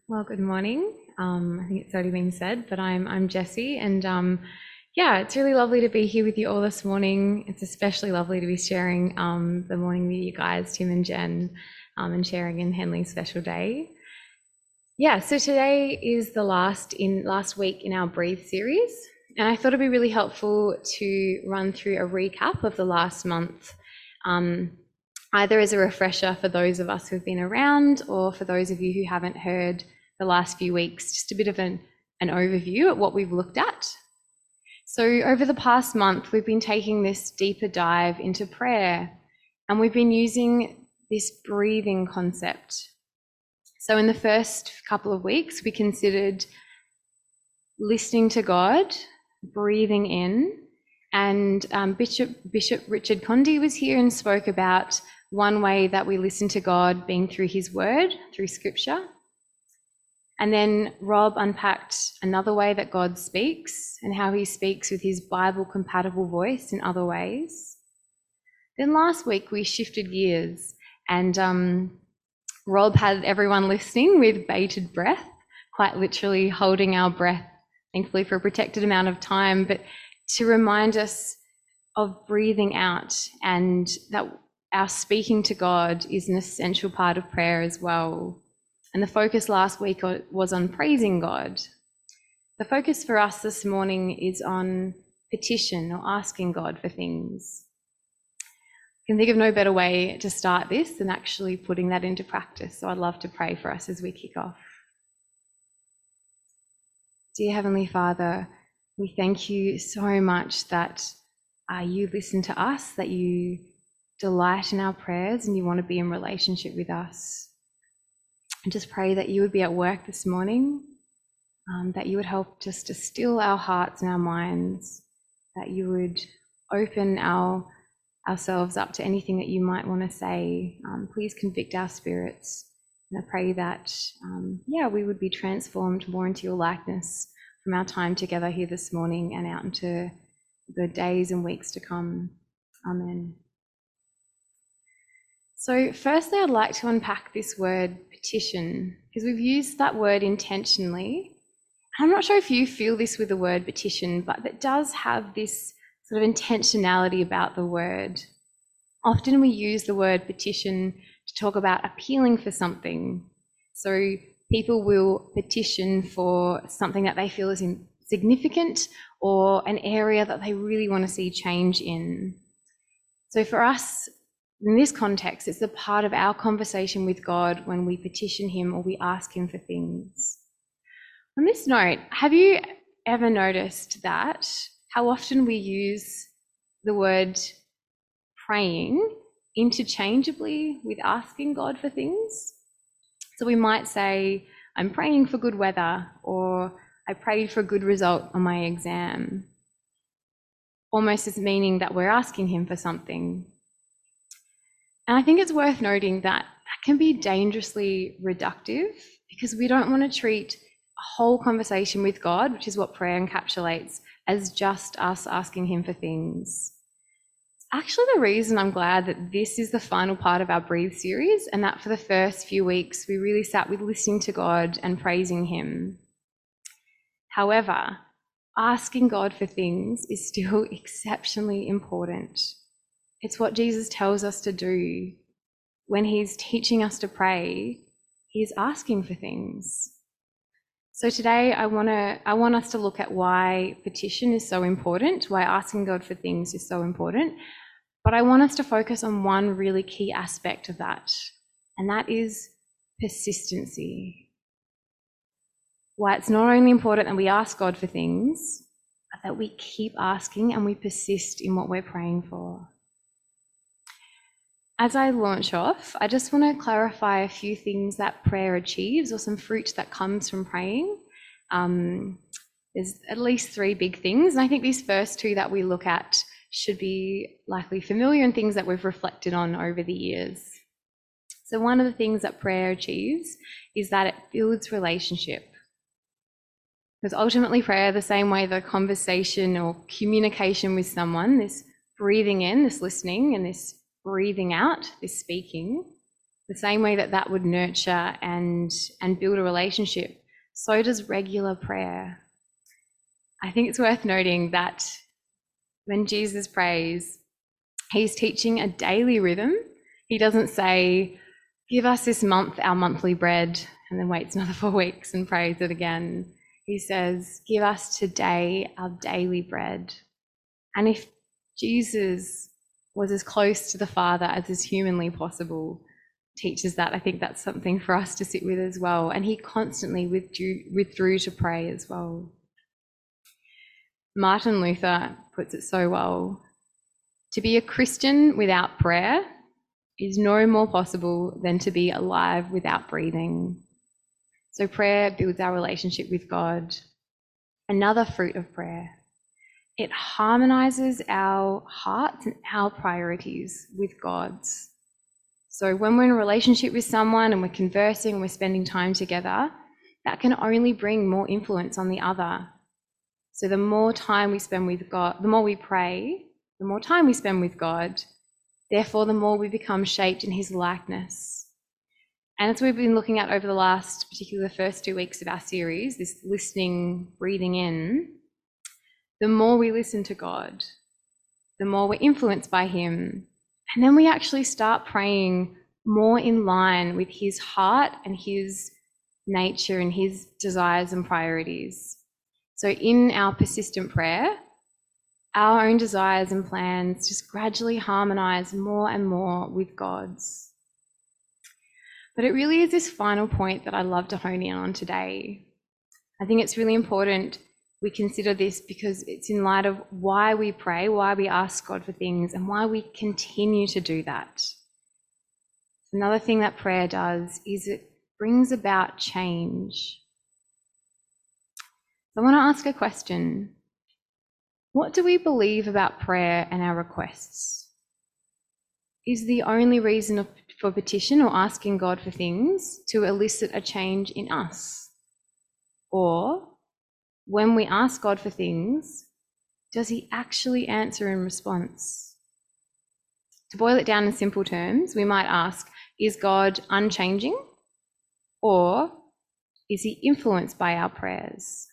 Well, good morning. I think it's already been said, but I'm Jessie, and yeah, it's really lovely to be here with you all this morning. It's especially lovely to be sharing the morning with you guys, Tim and Jen, and sharing in Henley's special day. Yeah, so today is the last week in our Breathe series, and I thought it'd be really helpful to run through a recap of the last month. Either as a refresher for those of us who've been around, or for those of you who haven't heard the last few weeks, just a bit of an overview at what we've looked at. So over the past month, we've been taking this deeper dive into prayer, and we've been using this breathing concept. So in the first couple of weeks, we considered listening to God, breathing in, and Bishop Richard Condi was here and spoke about one way that we listen to God being through his word, through scripture. And then Rob unpacked another way that God speaks and how he speaks with his Bible compatible voice in other ways. Then last week we shifted gears and Rob had everyone listening with bated breath, quite literally holding our breath, thankfully for a protected amount of time, but to remind us of breathing out, and that our speaking to God is an essential part of prayer as well. And the focus last week was on praising God. The focus for us this morning is on petition, or asking God for things. I can think of no better way to start this than actually putting that into practice. So I'd love to pray for us as we kick off. Dear Heavenly Father, we thank you so much that you listen to us, that you delight in our prayers, and you want to be in relationship with us. And just pray that you would be at work this morning, that you would help just to still our hearts and our minds, that you would open ourselves up to anything that you might want to say. Please convict our spirits. And I pray that, we would be transformed more into your likeness from our time together here this morning and out into the days and weeks to come. Amen. So firstly, I'd like to unpack this word petition, because we've used that word intentionally. I'm not sure if you feel this with the word petition, but it does have this sort of intentionality about the word. Often we use the word petition to talk about appealing for something. So people will petition for something that they feel is insignificant, or an area that they really want to see change in. So for us, in this context, it's a part of our conversation with God when we petition him or we ask him for things. On this note, have you ever noticed that how often we use the word praying interchangeably with asking God for things? So we might say, I'm praying for good weather, or I prayed for a good result on my exam, almost as meaning that we're asking him for something. And I think it's worth noting that can be dangerously reductive, because we don't want to treat a whole conversation with God, which is what prayer encapsulates, as just us asking him for things. It's actually the reason I'm glad that this is the final part of our Breathe series, and that for the first few weeks we really sat with listening to God and praising him. However, asking God for things is still exceptionally important. It's what Jesus tells us to do. When he's teaching us to pray, he's asking for things. So today I want us to look at why petition is so important, why asking God for things is so important. But I want us to focus on one really key aspect of that, and that is persistency. Why it's not only important that we ask God for things, but that we keep asking and we persist in what we're praying for. As I launch off, I just want to clarify a few things that prayer achieves, or some fruit that comes from praying. There's at least three big things, and I think these first two that we look at should be likely familiar and things that we've reflected on over the years. So one of the things that prayer achieves is that it builds relationship. Because ultimately prayer, the same way the conversation or communication with someone, this breathing in, this listening, and this breathing out, this speaking, The same way that that would nurture and build a relationship, so does regular prayer. I think it's worth noting that when Jesus prays, he's teaching a daily rhythm. He doesn't say, give us this month our monthly bread, and then waits another 4 weeks and prays it again. He says, give us today our daily bread. And if Jesus was as close to the Father as is humanly possible, teaches that, I think that's something for us to sit with as well. And he constantly withdrew to pray as well. Martin Luther puts it so well. To be a Christian without prayer is no more possible than to be alive without breathing. So prayer builds our relationship with God. Another fruit of prayer. It harmonizes our hearts and our priorities with God's. So when we're in a relationship with someone and we're conversing, we're spending time together, that can only bring more influence on the other. So the more time we spend with God, the more we pray, the more time we spend with God, therefore the more we become shaped in his likeness. And as we've been looking at over the last, particularly the first 2 weeks of our series, this listening, breathing in, the more we listen to God, the more we're influenced by him. And then we actually start praying more in line with his heart and his nature and his desires and priorities. So in our persistent prayer, our own desires and plans just gradually harmonize more and more with God's. But it really is this final point that I'd love to hone in on today. I think it's really important we consider this because it's in light of why we pray, why we ask God for things, and why we continue to do that. Another thing that prayer does is it brings about change. I want to ask a question. What do we believe about prayer and our requests? Is the only reason for petition or asking God for things to elicit a change in us? Or when we ask God for things, does he actually answer in response? To boil it down in simple terms, we might ask, is God unchanging? Or is he influenced by our prayers?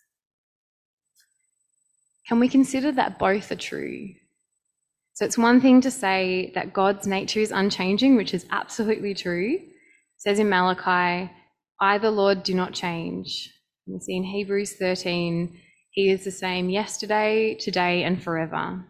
Can we consider that both are true? So it's one thing to say that God's nature is unchanging, which is absolutely true. It says in Malachi, I, the Lord, do not change. We see in Hebrews 13, he is the same yesterday, today, and forever.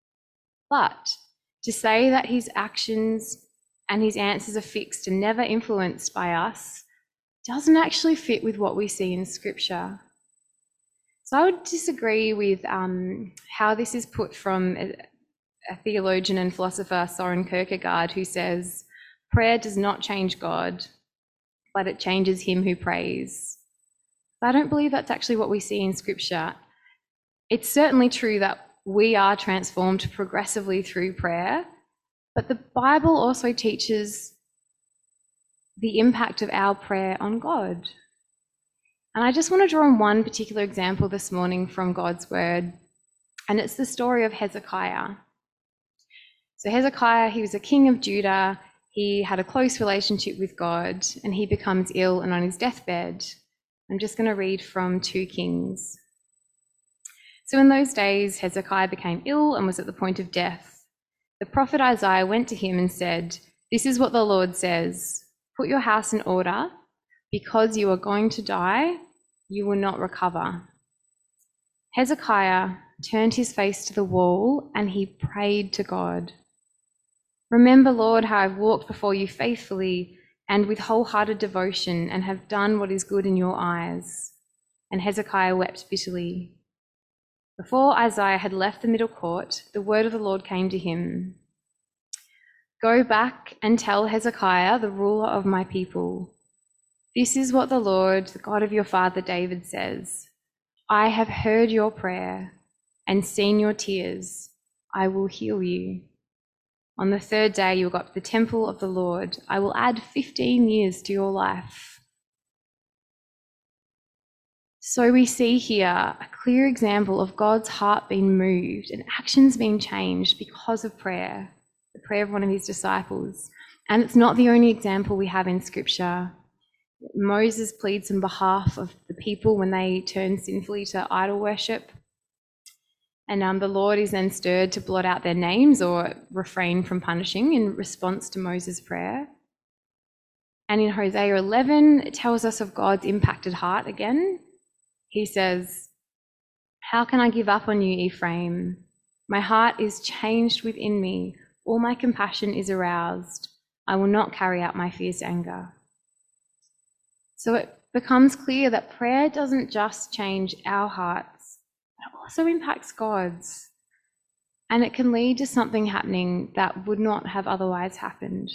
But to say that his actions and his answers are fixed and never influenced by us doesn't actually fit with what we see in Scripture. So I would disagree with how this is put from a theologian and philosopher, Soren Kierkegaard, who says, prayer does not change God, but it changes him who prays. But I don't believe that's actually what we see in Scripture. It's certainly true that we are transformed progressively through prayer, but the Bible also teaches the impact of our prayer on God. And I just want to draw on one particular example this morning from God's word, and it's the story of Hezekiah. So Hezekiah, he was a king of Judah. He had a close relationship with God, and he becomes ill and on his deathbed. I'm just going to read from 2 Kings. So in those days, Hezekiah became ill and was at the point of death. The prophet Isaiah went to him and said, "This is what the Lord says, put your house in order, because you are going to die, you will not recover." Hezekiah turned his face to the wall and he prayed to God. "Remember, Lord, how I've walked before you faithfully and with wholehearted devotion and have done what is good in your eyes." And Hezekiah wept bitterly. Before Isaiah had left the middle court, the word of the Lord came to him. "Go back and tell Hezekiah, the ruler of my people, this is what the Lord, the God of your father David says. I have heard your prayer and seen your tears. I will heal you. On the 3rd day, you will go up to the temple of the Lord. I will add 15 years to your life." So we see here a clear example of God's heart being moved and actions being changed because of prayer, the prayer of one of his disciples. And it's not the only example we have in Scripture. Moses pleads on behalf of the people when they turn sinfully to idol worship. And the Lord is then stirred to blot out their names or refrain from punishing in response to Moses' prayer. And in Hosea 11, it tells us of God's impacted heart again. He says, "How can I give up on you, Ephraim? My heart is changed within me. All my compassion is aroused. I will not carry out my fierce anger." So it becomes clear that prayer doesn't just change our hearts, it also impacts God's. And it can lead to something happening that would not have otherwise happened.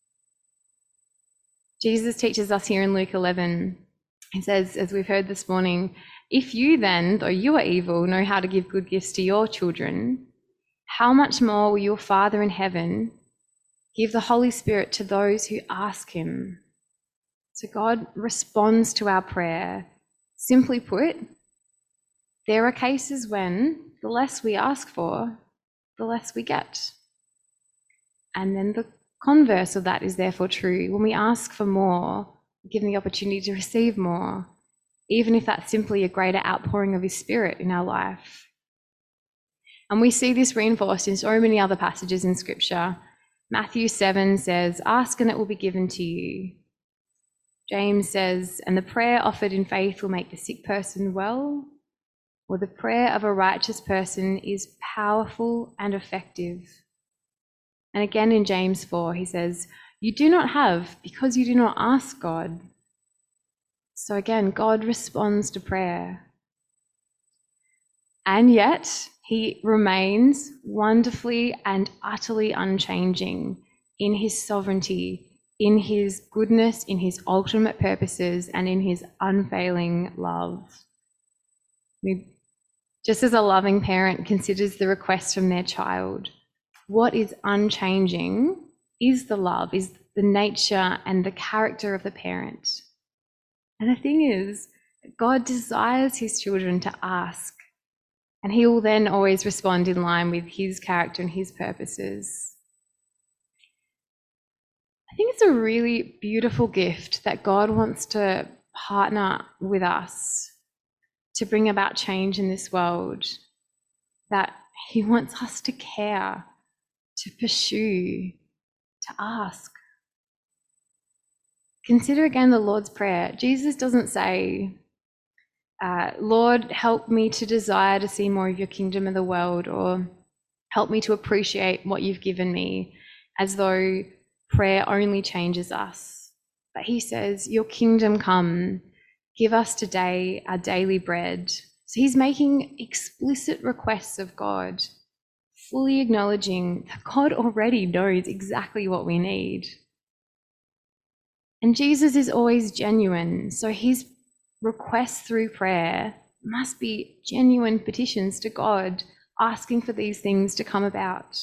Jesus teaches us here in Luke 11, he says, as we've heard this morning, "If you then, though you are evil, know how to give good gifts to your children, how much more will your Father in heaven give the Holy Spirit to those who ask him?" So God responds to our prayer. Simply put, there are cases when the less we ask for, the less we get. And then the converse of that is therefore true. When we ask for more, we're given the opportunity to receive more, even if that's simply a greater outpouring of his Spirit in our life. And we see this reinforced in so many other passages in Scripture. Matthew 7 says, "Ask and it will be given to you." James says, "And the prayer offered in faith will make the sick person well," or "The prayer of a righteous person is powerful and effective." And again in James 4, he says, "You do not have because you do not ask God." So again, God responds to prayer. And yet, he remains wonderfully and utterly unchanging in his sovereignty, in his goodness, in his ultimate purposes, and in his unfailing love. Just as a loving parent considers the request from their child, what is unchanging is the love, is the nature and the character of the parent. And the thing is, God desires his children to ask, and he will then always respond in line with his character and his purposes. I think it's a really beautiful gift that God wants to partner with us to bring about change in this world, that he wants us to care, to pursue, to ask. Consider again the Lord's Prayer. Jesus doesn't say, "Lord, help me to desire to see more of your kingdom in the world," or "help me to appreciate what you've given me," as though prayer only changes us. But he says, "Your kingdom come, give us today our daily bread." So he's making explicit requests of God, fully acknowledging that God already knows exactly what we need. And Jesus is always genuine, so his requests through prayer must be genuine petitions to God, asking for these things to come about.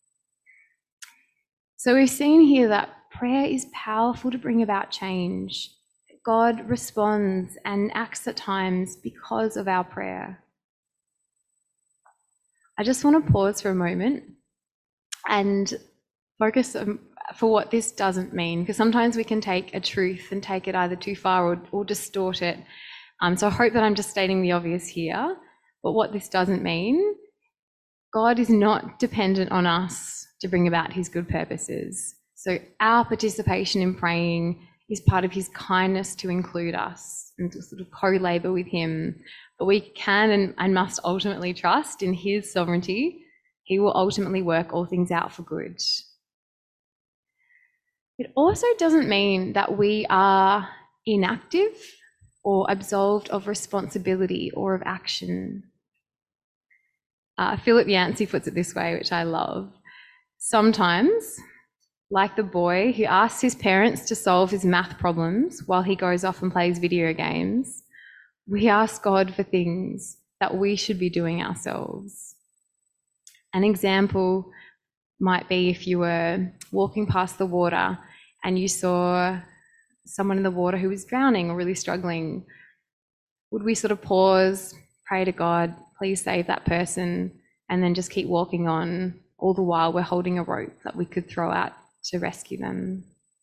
So we've seen here that prayer is powerful to bring about change. God responds and acts at times because of our prayer. I just want to pause for a moment and focus for what this doesn't mean, because sometimes we can take a truth and take it either too far or distort it. So I hope that I'm just stating the obvious here, but what this doesn't mean, God is not dependent on us to bring about his good purposes. So our participation in praying is part of his kindness to include us and to sort of co-labour with him. But we can and must ultimately trust in his sovereignty. He will ultimately work all things out for good. It also doesn't mean that we are inactive or absolved of responsibility or of action. Philip Yancey puts it this way, which I love. Sometimes, like the boy who asks his parents to solve his math problems while he goes off and plays video games, we ask God for things that we should be doing ourselves. An example might be if you were walking past the water and you saw someone in the water who was drowning or really struggling. Would we sort of pause, pray to God, please save that person, and then just keep walking on, all the while we're holding a rope that we could throw out to rescue them.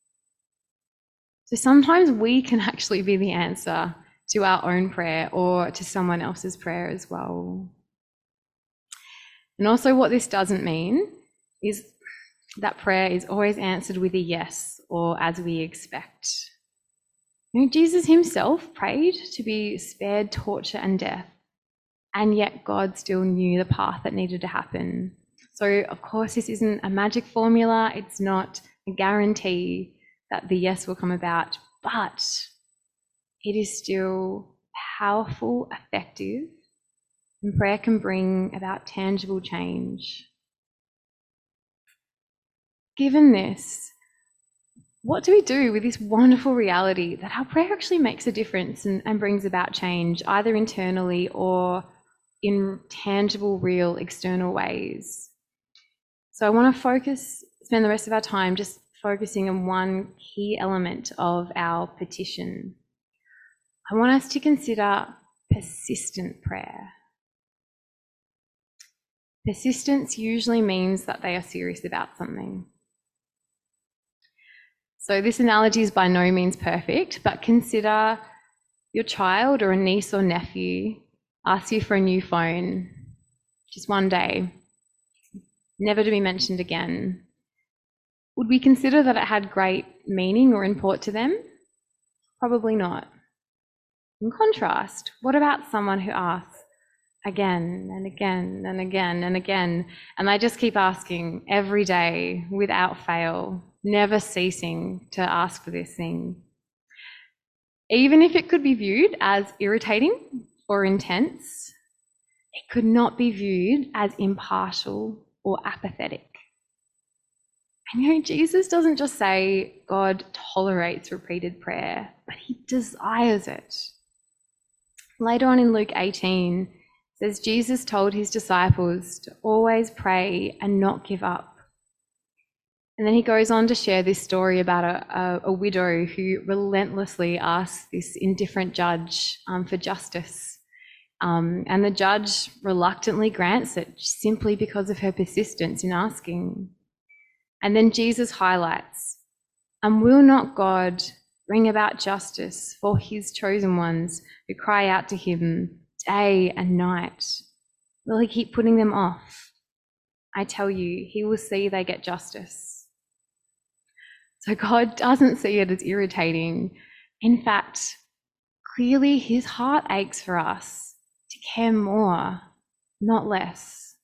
So sometimes we can actually be the answer to our own prayer or to someone else's prayer as well. And also what this doesn't mean is that prayer is always answered with a yes or as we expect. Jesus himself prayed to be spared torture and death, and yet God still knew the path that needed to happen. So of course this isn't a magic formula, it's not a guarantee that the yes will come about, but it is still powerful, effective, and prayer can bring about tangible change. Given this, what do we do with this wonderful reality that our prayer actually makes a difference and brings about change, either internally or in tangible, real, external ways? So I want to spend the rest of our time just focusing on one key element of our petition. I want us to consider persistent prayer. Persistence usually means that they are serious about something. So this analogy is by no means perfect, but consider your child or a niece or nephew asks you for a new phone just one day, never to be mentioned again. Would we consider that it had great meaning or import to them? Probably not. In contrast, what about someone who asks again and again and again and again, and they just keep asking every day without fail, never ceasing to ask for this thing? Even if it could be viewed as irritating or intense, it could not be viewed as impartial or apathetic. And Jesus doesn't just say God tolerates repeated prayer, but he desires it. Later on in Luke 18, it says Jesus told his disciples to always pray and not give up. And then he goes on to share this story about a widow who relentlessly asks this indifferent judge for justice. And the judge reluctantly grants it simply because of her persistence in asking. And then Jesus highlights, and will not God bring about justice for his chosen ones who cry out to him day and night? Will he keep putting them off? I tell you, he will see they get justice. So God doesn't see it as irritating. In fact, clearly his heart aches for us to care more, not less.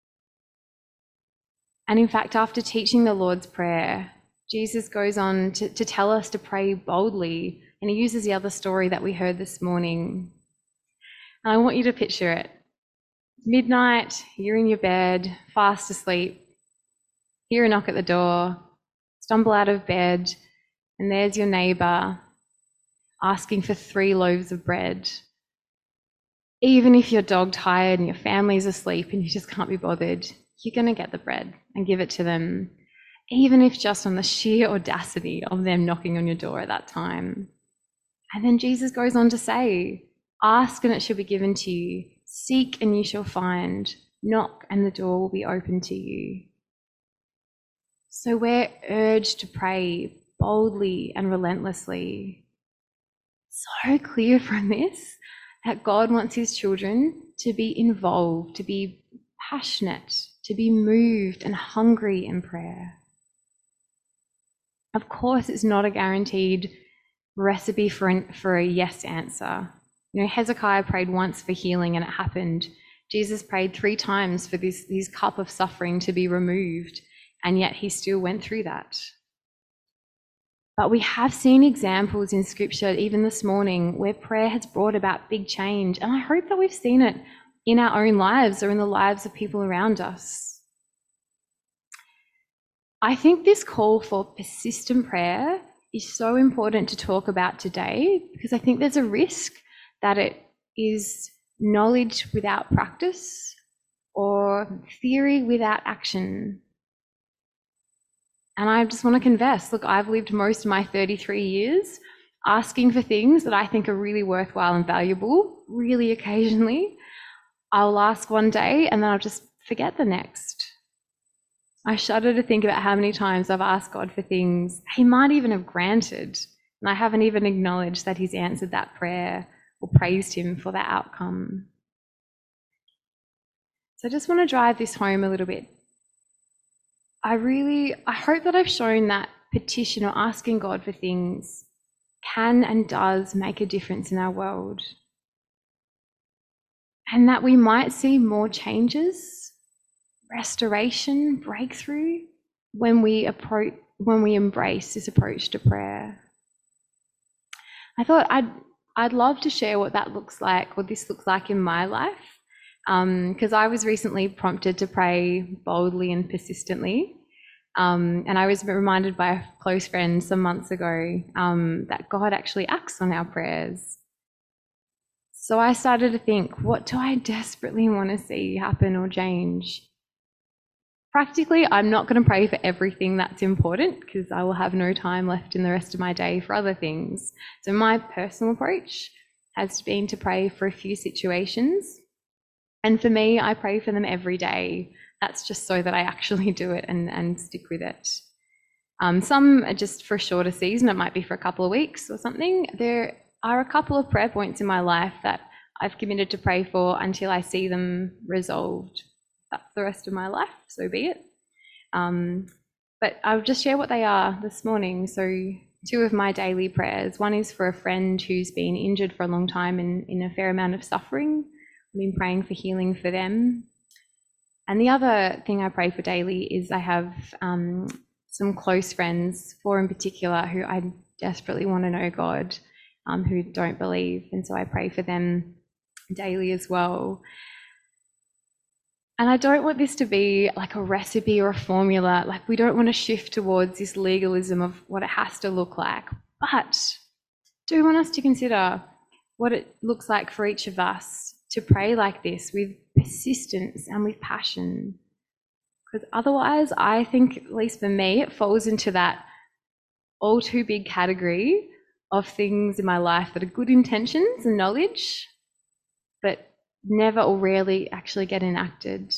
And in fact, after teaching the Lord's Prayer, Jesus goes on to tell us to pray boldly, and he uses the other story that we heard this morning. And I want you to picture it. Midnight, you're in your bed, fast asleep, hear a knock at the door, stumble out of bed, and there's your neighbour asking for 3 loaves of bread. Even if you're dog-tired and your family's asleep and you just can't be bothered, you're going to get the bread and give it to them, even if just on the sheer audacity of them knocking on your door at that time. And then Jesus goes on to say, ask and it shall be given to you, seek and you shall find, knock and the door will be open to you. So we're urged to pray boldly and relentlessly. So clear from this that God wants his children to be involved, to be passionate, to be moved and hungry in prayer. Of course, it's not a guaranteed recipe for a yes answer. Hezekiah prayed once for healing and it happened. Jesus prayed 3 times for this cup of suffering to be removed, and yet he still went through that. But we have seen examples in Scripture, even this morning, where prayer has brought about big change, and I hope that we've seen it in our own lives or in the lives of people around us. I think this call for persistent prayer is so important to talk about today, because I think there's a risk that it is knowledge without practice or theory without action. And I just want to confess, look, I've lived most of my 33 years asking for things that I think are really worthwhile and valuable, really occasionally. I'll ask one day and then I'll just forget the next. I shudder to think about how many times I've asked God for things he might even have granted, and I haven't even acknowledged that he's answered that prayer or praised him for that outcome. So I just want to drive this home a little bit. I hope that I've shown that petition or asking God for things can and does make a difference in our world. And that we might see more changes, restoration, breakthrough when we embrace this approach to prayer. I thought I'd love to share what that looks like, what this looks like in my life, because I was recently prompted to pray boldly and persistently. And I was reminded by a close friend some months ago that God actually acts on our prayers. So I started to think, what do I desperately want to see happen or change? Practically, I'm not going to pray for everything that's important because I will have no time left in the rest of my day for other things. So my personal approach has been to pray for a few situations. And for me, I pray for them every day. That's just so that I actually do it and stick with it. Some are just for a shorter season. It might be for a couple of weeks or something. There are a couple of prayer points in my life that I've committed to pray for until I see them resolved. That's the rest of my life, so be it. But I'll just share what they are this morning. So 2 of my daily prayers. One is for a friend who's been injured for a long time in a fair amount of suffering. I've been praying for healing for them. And the other thing I pray for daily is I have some close friends, 4 in particular, who I desperately want to know God, who don't believe. And so I pray for them daily as well. And I don't want this to be like a recipe or a formula. Like, we don't want to shift towards this legalism of what it has to look like. But do want us to consider what it looks like for each of us to pray like this with persistence and with passion. Because otherwise, I think, at least for me, it falls into that all too big category of things in my life that are good intentions and knowledge, but never or rarely actually get enacted.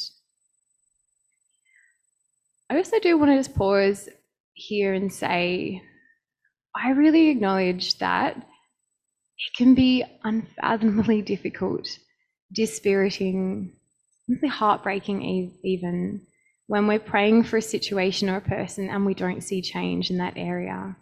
I also do want to just pause here and say, I really acknowledge that it can be unfathomably difficult, dispiriting, really heartbreaking even, when we're praying for a situation or a person and we don't see change in that area.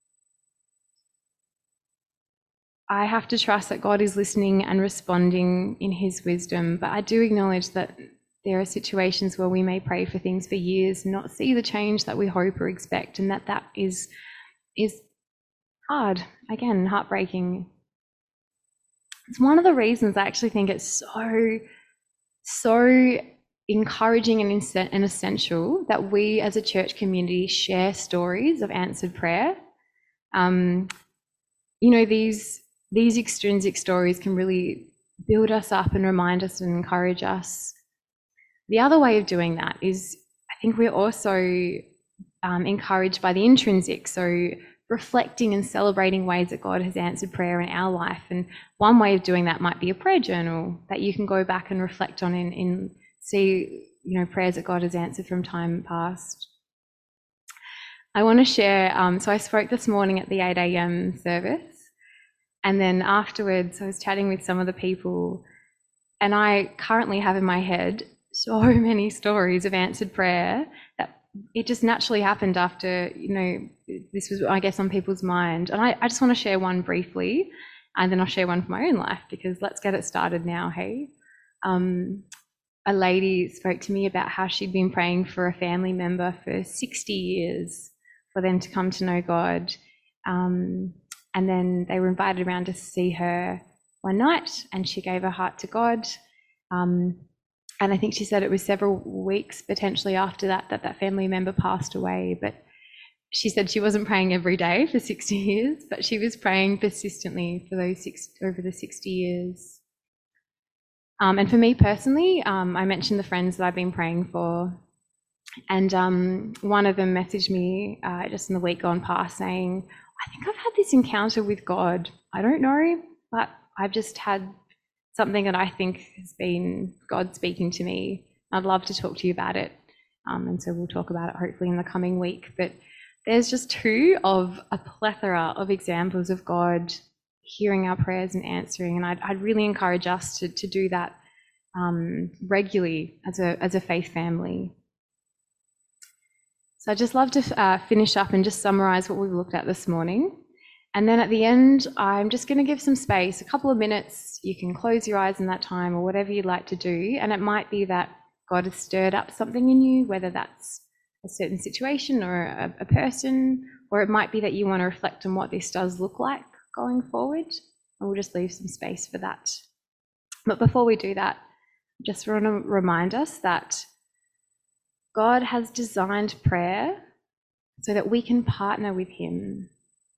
I have to trust that God is listening and responding in his wisdom, but I do acknowledge that there are situations where we may pray for things for years and not see the change that we hope or expect, and that is hard, again, heartbreaking. It's one of the reasons I actually think it's so encouraging and essential that we as a church community share stories of answered prayer. These extrinsic stories can really build us up and remind us and encourage us. The other way of doing that is, I think we're also encouraged by the intrinsic, so reflecting and celebrating ways that God has answered prayer in our life. And one way of doing that might be a prayer journal that you can go back and reflect on and see, prayers that God has answered from time past. I want to share, so I spoke this morning at the 8 a.m. service, and then afterwards I was chatting with some of the people, and I currently have in my head so many stories of answered prayer that it just naturally happened after, this was, I guess, on people's mind. And I just want to share one briefly, and then I'll share one from my own life, because let's get it started now, hey? A lady spoke to me about how she'd been praying for a family member for 60 years for them to come to know God. And then they were invited around to see her one night, and she gave her heart to God. And I think she said it was several weeks potentially after that family member passed away. But she said she wasn't praying every day for 60 years, but she was praying persistently for over the 60 years. And for me personally, I mentioned the friends that I've been praying for. And one of them messaged me just in the week gone past saying, I think I've had this encounter with God. I don't know, but I've just had something that I think has been God speaking to me. I'd love to talk to you about it. And so we'll talk about it hopefully in the coming week. But there's just two of a plethora of examples of God hearing our prayers and answering. And I'd really encourage us to do that regularly as a faith family. So I'd just love to finish up and just summarise what we've looked at this morning. And then at the end, I'm just going to give some space, a couple of minutes. You can close your eyes in that time or whatever you'd like to do. And it might be that God has stirred up something in you, whether that's a certain situation or a person, or it might be that you want to reflect on what this does look like going forward. And we'll just leave some space for that. But before we do that, I just want to remind us that God has designed prayer so that we can partner with him.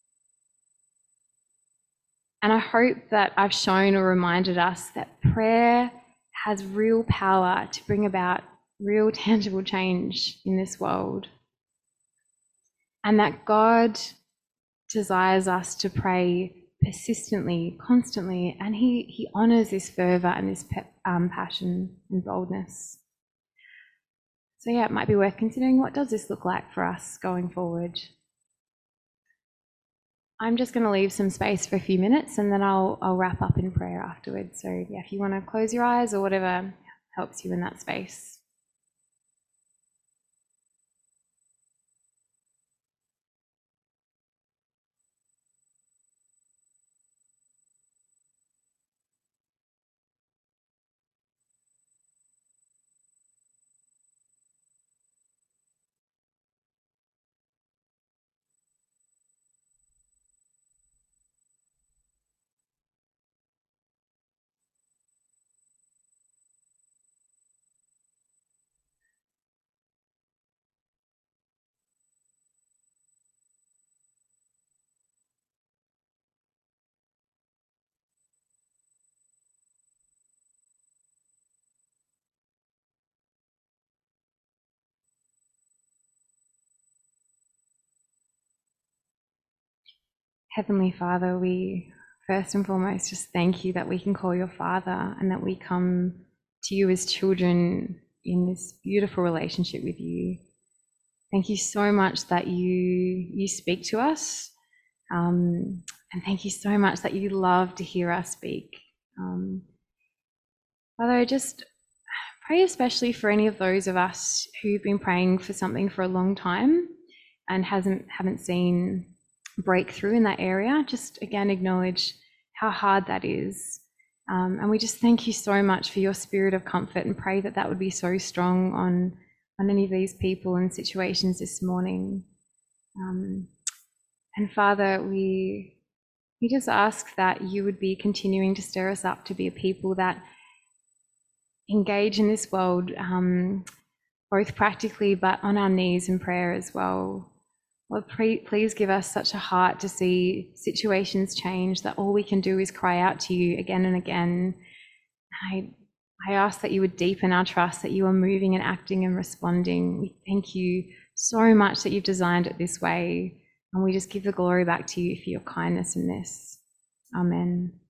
And I hope that I've shown or reminded us that prayer has real power to bring about real tangible change in this world. And that God desires us to pray persistently, constantly, and he honours this fervour and this passion and boldness. So yeah, it might be worth considering, what does this look like for us going forward? I'm just going to leave some space for a few minutes and then I'll wrap up in prayer afterwards. So yeah, if you want to close your eyes or whatever helps you in that space. Heavenly Father, we first and foremost just thank you that we can call your Father and that we come to you as children in this beautiful relationship with you. Thank you so much that you speak to us, and thank you so much that you love to hear us speak. Father, I just pray especially for any of those of us who've been praying for something for a long time and haven't seen breakthrough in that area. Just again acknowledge how hard that is, and we just thank you so much for your spirit of comfort and pray that that would be so strong on any of these people and situations this morning. And Father, we just ask that you would be continuing to stir us up to be a people that engage in this world, both practically but on our knees in prayer as well. Lord, please give us such a heart to see situations change, that all we can do is cry out to you again and again. I ask that you would deepen our trust that you are moving and acting and responding. We thank you so much that you've designed it this way, and we just give the glory back to you for your kindness in this. Amen.